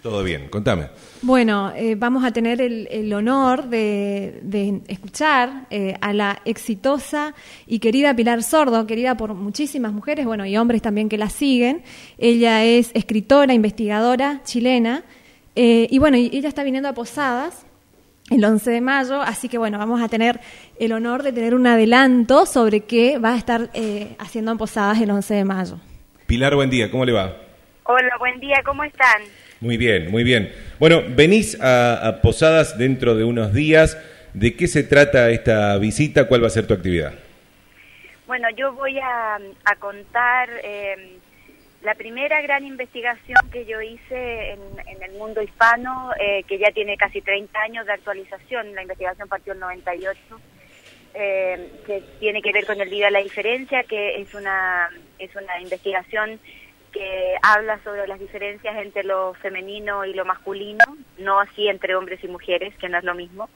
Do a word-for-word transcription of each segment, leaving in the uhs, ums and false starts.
Todo bien, contame. Bueno, eh, vamos a tener el, el honor de, de escuchar eh, a la exitosa y querida Pilar Sordo, querida por muchísimas mujeres, bueno, y hombres también que la siguen. Ella es escritora, investigadora chilena, eh, y bueno, y ella está viniendo a Posadas el once de mayo, así que bueno, vamos a tener el honor de tener un adelanto sobre qué va a estar eh, haciendo en Posadas el once de mayo. Pilar, buen día, ¿cómo le va? Hola, buen día, ¿cómo están? Muy bien, muy bien. Bueno, venís a, a Posadas dentro de unos días. ¿De qué se trata esta visita? ¿Cuál va a ser tu actividad? Bueno, yo voy a, a contar eh, la primera gran investigación que yo hice en, en el mundo hispano, eh, que ya tiene casi treinta años de actualización. La investigación partió en noventa y ocho, eh, que tiene que ver con el Día de la Diferencia, que es una, es una investigación que habla sobre las diferencias entre lo femenino y lo masculino, no así entre hombres y mujeres, que no es lo mismo.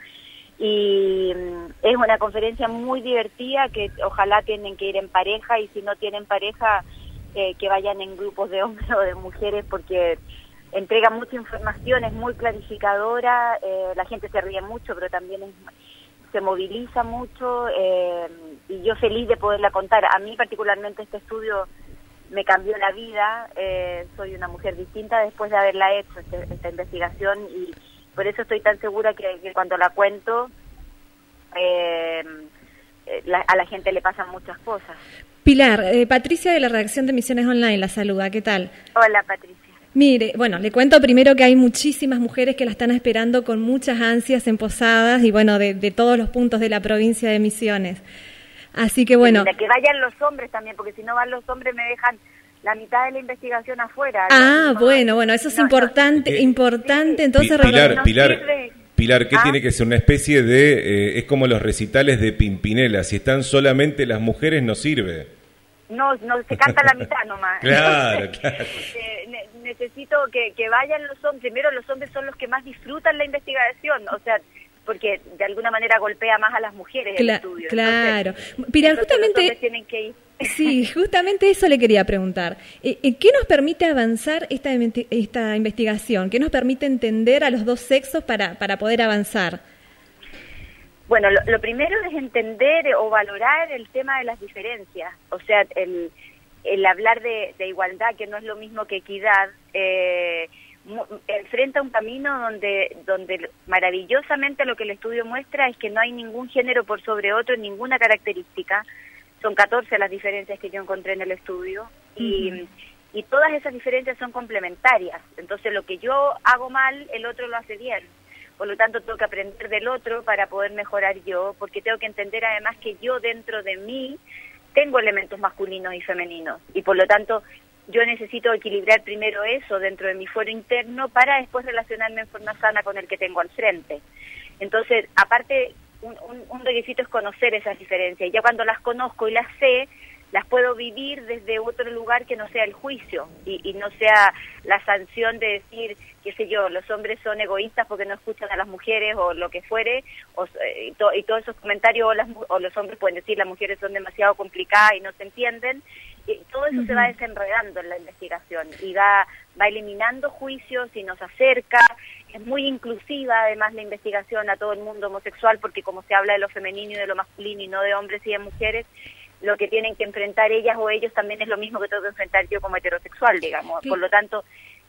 Y es una conferencia muy divertida que ojalá tienen que ir en pareja, y si no tienen pareja, eh, que vayan en grupos de hombres o de mujeres, porque entrega mucha información, es muy clarificadora, eh, la gente se ríe mucho, pero también es, se moviliza mucho, eh, y yo feliz de poderla contar. A mí particularmente este estudio me cambió la vida, eh, soy una mujer distinta después de haberla hecho, este, esta investigación, y por eso estoy tan segura que, que cuando la cuento, eh, la, a la gente le pasan muchas cosas. Pilar, eh, Patricia de la redacción de Misiones Online la saluda, ¿qué tal? Hola, Patricia. Mire, bueno, le cuento primero que hay muchísimas mujeres que la están esperando con muchas ansias en Posadas, y bueno, de, de todos los puntos de la provincia de Misiones. Así que bueno. De que vayan los hombres también, porque si no van los hombres me dejan la mitad de la investigación afuera. Ah, no, bueno, bueno, eso es no, importante, no. importante. Sí. Entonces, Pilar, no Pilar, Pilar, ¿qué ¿Ah? tiene que ser? Una especie de, eh, es como los recitales de Pimpinela, si están solamente las mujeres no sirve. No, no se canta la mitad nomás. Claro, Entonces, claro. Eh, ne necesito que, que vayan los hombres. Primero, los hombres son los que más disfrutan la investigación, o sea, porque de alguna manera golpea más a las mujeres Cla el estudio. Claro. Entonces, Pilar, entonces justamente, tienen que ir. Sí, justamente eso le quería preguntar. Eh, ¿Qué nos permite avanzar esta, esta investigación? ¿Qué nos permite entender a los dos sexos para, para poder avanzar? Bueno, lo, lo primero es entender o valorar el tema de las diferencias, o sea, el, el hablar de, de igualdad, que no es lo mismo que equidad, eh, enfrenta un camino donde donde maravillosamente lo que el estudio muestra es que no hay ningún género por sobre otro, ninguna característica. Son catorce las diferencias que yo encontré en el estudio, y, uh-huh. y todas esas diferencias son complementarias. Entonces lo que yo hago mal, el otro lo hace bien. Por lo tanto, tengo que aprender del otro para poder mejorar yo, porque tengo que entender además que yo dentro de mí tengo elementos masculinos y femeninos, y por lo tanto yo necesito equilibrar primero eso dentro de mi fuero interno para después relacionarme en forma sana con el que tengo al frente. Entonces, aparte, un, un, un requisito es conocer esas diferencias, y ya cuando las conozco y las sé, las puedo vivir desde otro lugar que no sea el juicio, y, y no sea la sanción de decir, qué sé yo, los hombres son egoístas porque no escuchan a las mujeres, o lo que fuere, o, y, to, y todos esos comentarios, o, las, o los hombres pueden decir, las mujeres son demasiado complicadas y no se entienden. Y todo eso uh-huh. se va desenredando en la investigación, y va, va eliminando juicios y nos acerca. Es muy inclusiva además la investigación a todo el mundo homosexual, porque como se habla de lo femenino y de lo masculino y no de hombres y de mujeres, lo que tienen que enfrentar ellas o ellos también es lo mismo que tengo que enfrentar yo como heterosexual, digamos. Sí. Por lo tanto,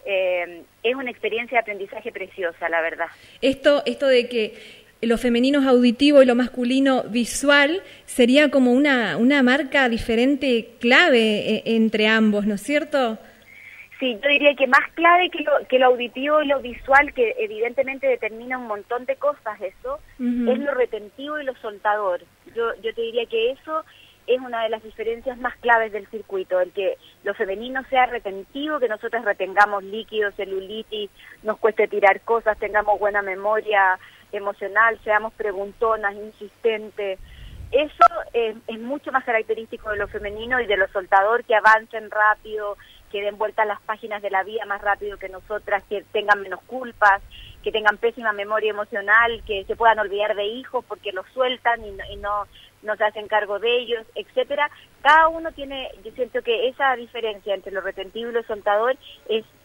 eh, es una experiencia de aprendizaje preciosa, la verdad. Esto, esto de que lo femenino es auditivo y lo masculino visual sería como una, una marca diferente, clave eh, entre ambos, ¿no es cierto? Sí, yo diría que más clave que lo, que lo auditivo y lo visual, que evidentemente determina un montón de cosas eso, uh-huh. es lo retentivo y lo soltador. Yo, yo te diría que eso es una de las diferencias más claves del circuito, el que lo femenino sea retentivo, que nosotros retengamos líquidos, celulitis, nos cueste tirar cosas, tengamos buena memoria emocional, seamos preguntonas, insistentes. Eso es, es mucho más característico de lo femenino, y de lo soltador, que avancen rápido, que den vuelta a las páginas de la vida más rápido que nosotras, que tengan menos culpas, que tengan pésima memoria emocional, que se puedan olvidar de hijos porque los sueltan y no, y no, no se hacen cargo de ellos, etcétera. Cada uno tiene, yo siento que esa diferencia entre lo retentivo y lo soltador es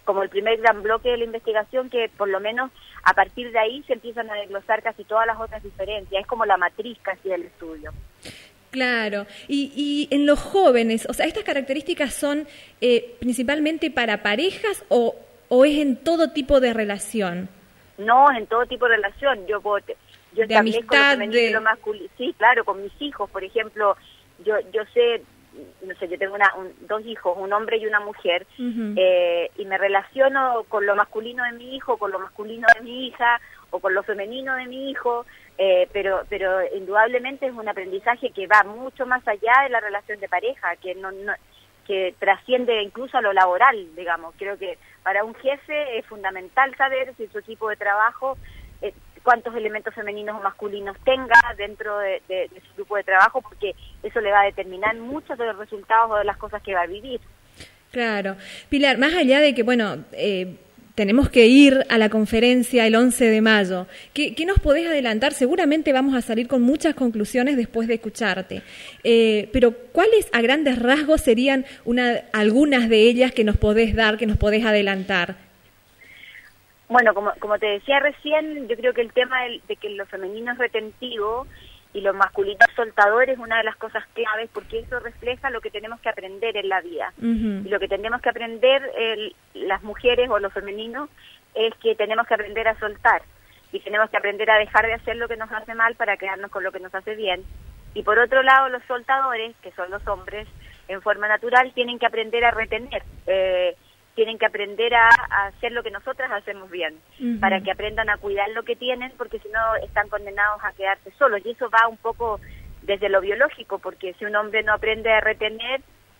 como el primer gran bloque de la investigación, que por lo menos a partir de ahí se empiezan a desglosar casi todas las otras diferencias. Es como la matriz casi del estudio. Claro, y, y en los jóvenes, o sea, ¿estas características son eh, principalmente para parejas o, o es en todo tipo de relación? No, en todo tipo de relación. Yo puedo, yo de también con lo femenino de... y lo masculino. Sí, claro, con mis hijos, por ejemplo, yo yo sé, no sé, yo tengo una, un, dos hijos, un hombre y una mujer, uh-huh. eh, y me relaciono con lo masculino de mi hijo, con lo masculino de mi hija, o con lo femenino de mi hijo. Eh, pero pero indudablemente es un aprendizaje que va mucho más allá de la relación de pareja, que no, no que trasciende incluso a lo laboral, digamos. Creo que para un jefe es fundamental saber si su equipo de trabajo, eh, cuántos elementos femeninos o masculinos tenga dentro de, de, de su grupo de trabajo, porque eso le va a determinar muchos de los resultados o de las cosas que va a vivir. Claro. Pilar, más allá de que, bueno... Eh... tenemos que ir a la conferencia el once de mayo. ¿Qué, qué nos podés adelantar? Seguramente vamos a salir con muchas conclusiones después de escucharte. Eh, pero, ¿cuáles a grandes rasgos serían una, algunas de ellas que nos podés dar, que nos podés adelantar? Bueno, como, como te decía recién, yo creo que el tema de, de que lo femenino es retentivo y lo masculino es soltador es una de las cosas claves, porque eso refleja lo que tenemos que aprender en la vida. Uh-huh. Y lo que tenemos que aprender el, las mujeres o los femeninos es que tenemos que aprender a soltar y tenemos que aprender a dejar de hacer lo que nos hace mal para quedarnos con lo que nos hace bien. Y por otro lado, los soltadores, que son los hombres, en forma natural tienen que aprender a retener, eh, tienen que aprender a, a hacer lo que nosotras hacemos bien, uh-huh. para que aprendan a cuidar lo que tienen, porque si no están condenados a quedarse solos. Y eso va un poco desde lo biológico, porque si un hombre no aprende a retener,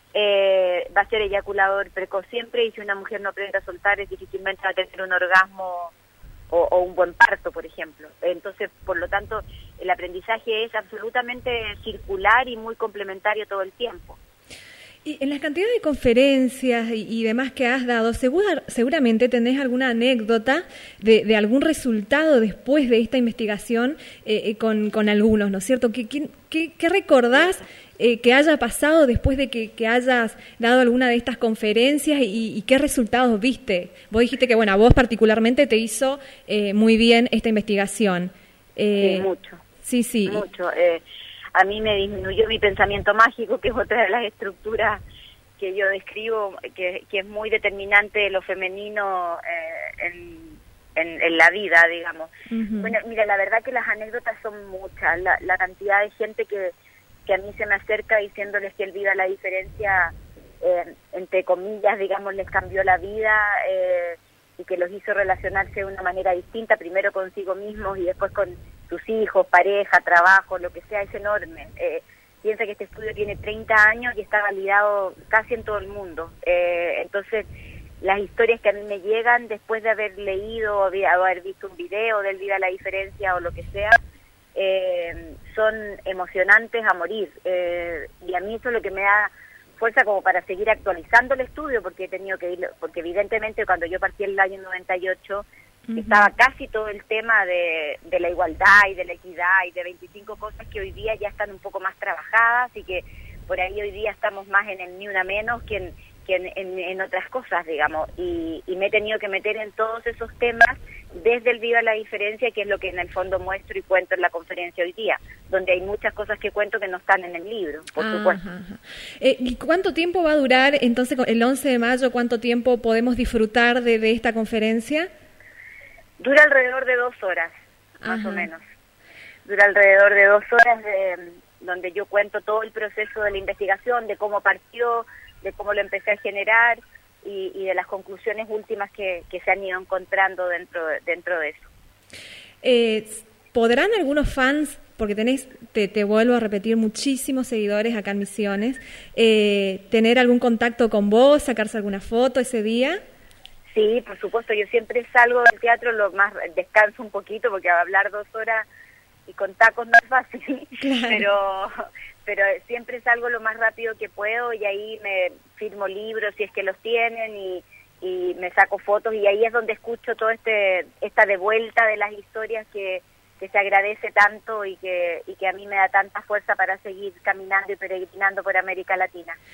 eh, va a ser eyaculador precoz siempre, y si una mujer no aprende a soltar, es difícilmente va a tener un orgasmo o, o un buen parto, por ejemplo. Entonces, por lo tanto, el aprendizaje es absolutamente circular y muy complementario todo el tiempo. Y en la cantidad de conferencias y, y demás que has dado, segura, seguramente tenés alguna anécdota de, de algún resultado después de esta investigación eh, con, con algunos, ¿no es cierto? ¿Qué, qué, qué, qué recordás eh, que haya pasado después de que, que hayas dado alguna de estas conferencias y, y qué resultados viste? Vos dijiste que, bueno, a vos particularmente te hizo eh, muy bien esta investigación. Eh, sí, mucho. Sí, sí. Mucho. Eh, A mí me disminuyó mi pensamiento mágico, que es otra de las estructuras que yo describo, que, que es muy determinante de lo femenino eh, en, en, en la vida, digamos. Uh-huh. Bueno, mira, la verdad que las anécdotas son muchas. La, la cantidad de gente que, que a mí se me acerca diciéndoles que el Viva la Diferencia, eh, entre comillas, digamos, les cambió la vida, eh, y que los hizo relacionarse de una manera distinta, primero consigo mismos y después con sus hijos, pareja, trabajo, lo que sea, es enorme. Eh, piensa que este estudio tiene treinta años y está validado casi en todo el mundo. Eh, entonces, las historias que a mí me llegan después de haber leído o haber visto un video del Viva la Diferencia o lo que sea, eh, son emocionantes a morir. Eh, y a mí eso es lo que me da fuerza como para seguir actualizando el estudio, porque he tenido que ir, porque evidentemente cuando yo partí en el año noventa y ocho, uh-huh. estaba casi todo el tema de, de la igualdad y de la equidad y de veinticinco cosas que hoy día ya están un poco más trabajadas, y que por ahí hoy día estamos más en el ni una menos que en, que en, en, en otras cosas, digamos, y, y me he tenido que meter en todos esos temas desde el Viva la Diferencia, que es lo que en el fondo muestro y cuento en la conferencia hoy día, donde hay muchas cosas que cuento que no están en el libro, por ajá, supuesto. Ajá. Eh, ¿Y cuánto tiempo va a durar, entonces, el once de mayo, cuánto tiempo podemos disfrutar de, de esta conferencia? Dura alrededor de dos horas, más ajá. o menos. Dura alrededor de dos horas, de, donde yo cuento todo el proceso de la investigación, de cómo partió, de cómo lo empecé a generar, y, y de las conclusiones últimas que, que se han ido encontrando dentro de, dentro de eso. Eh, ¿Podrán algunos fans, porque tenés, te, te vuelvo a repetir, muchísimos seguidores acá en Misiones, eh, tener algún contacto con vos, sacarse alguna foto ese día? Sí, por supuesto. Yo siempre salgo del teatro, lo más descanso un poquito, porque hablar dos horas y con tacos no es fácil, claro. pero... pero siempre salgo lo más rápido que puedo, y ahí me firmo libros si es que los tienen, y, y me saco fotos, y ahí es donde escucho todo este esta devuelta de las historias que, que se agradece tanto y que, y que a mí me da tanta fuerza para seguir caminando y peregrinando por América Latina.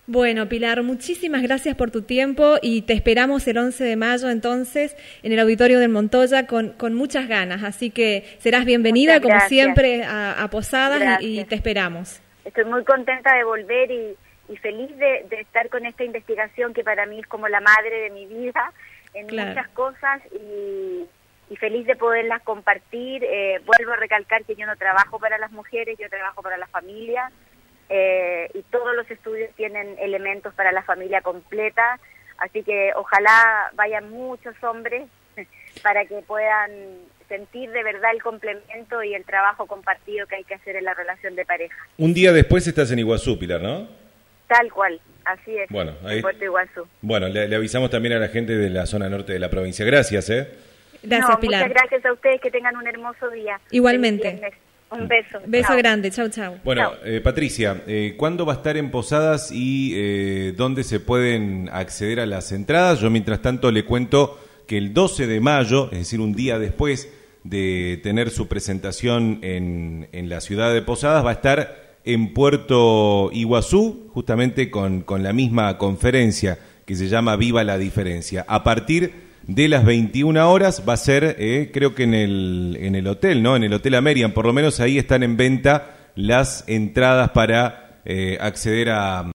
Bueno, Pilar, muchísimas gracias por tu tiempo y te esperamos el once de mayo entonces en el Auditorio del Montoya con, con muchas ganas, así que serás bienvenida como siempre a, a Posadas y, y te esperamos. Estoy muy contenta de volver y, y feliz de, de estar con esta investigación que para mí es como la madre de mi vida en claro. muchas cosas y, y feliz de poderlas compartir. Eh, vuelvo a recalcar que yo no trabajo para las mujeres, yo trabajo para las familias. Eh, y todos los estudios tienen elementos para la familia completa, así que ojalá vayan muchos hombres para que puedan sentir de verdad el complemento y el trabajo compartido que hay que hacer en la relación de pareja. Un día después estás en Iguazú, Pilar, ¿no? Tal cual, así es, bueno, ahí, en Puerto Iguazú. Bueno, le, le avisamos también a la gente de la zona norte de la provincia. Gracias, ¿eh? Gracias, no, Pilar. Muchas gracias a ustedes, que tengan un hermoso día. Igualmente. Un beso. Beso chau. grande, chau, chau. Bueno, eh, Patricia, eh, ¿cuándo va a estar en Posadas y eh, dónde se pueden acceder a las entradas? Yo mientras tanto le cuento que el doce de mayo, es decir, un día después de tener su presentación en, en la ciudad de Posadas, va a estar en Puerto Iguazú, justamente con, con la misma conferencia que se llama Viva la Diferencia. A partir de las veintiuna horas va a ser, eh, creo que en el en el hotel, ¿no? En el Hotel American, por lo menos ahí están en venta las entradas para eh, acceder a